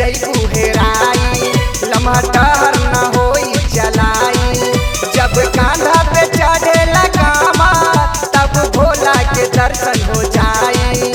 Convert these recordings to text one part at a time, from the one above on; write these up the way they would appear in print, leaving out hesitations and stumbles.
जइबू हेराई, लम्हा टहर न होई चलाई। जब कांधा पे चढ़ेला कामा तब भोला के दर्शन हो जाई।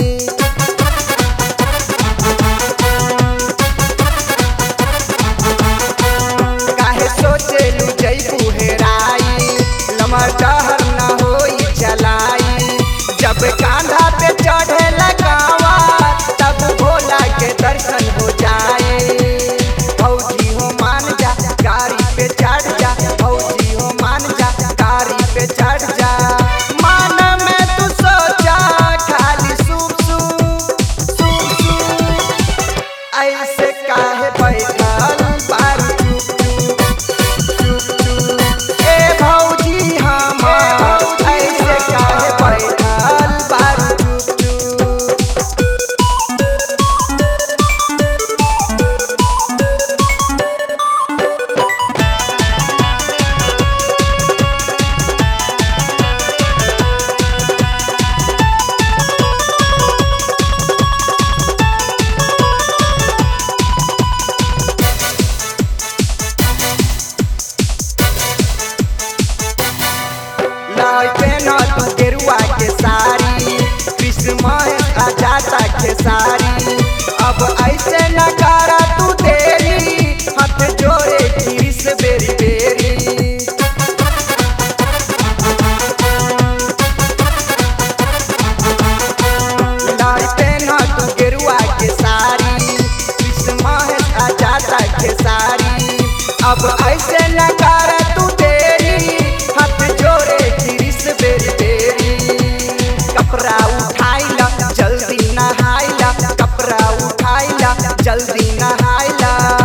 काहे सोचेलू जइबू हेराई, लम्हा टहर न होई चलाई। जब कांधा पे चढ़ेला कामा तब भोला के दर्शन हो जाए। भौजी हो मान जा गाड़ी पे चढ़ जा, भौजी हो मान जा गाड़ी पे चढ़ जा। मान में तू सोचा खाली सूप सूप सूप सूप, ऐसे काहे बैठल बारू चुप चुप चुप चुप। ए भौजी हमार ऐसे काहे बैठल बारू चुप चुप। लाई पेना तू गेरुआ के साड़ी, क्रिसमस आ जाता के साड़ी। अब ऐसे न करा तू देरी, हाथ जोड़े किरिस बेरी बेरी। लाई पेना तू गेरुआ के साड़ी, क्रिसमस आ जाता के साड़ी। अब ऐसे न करा तू देरी, हाथ जोड़े किरिस बेरी बेरी। कपड़ा उठाइला जल्दी नहाइला, कपड़ा उठाइला जल्दी नहाइला।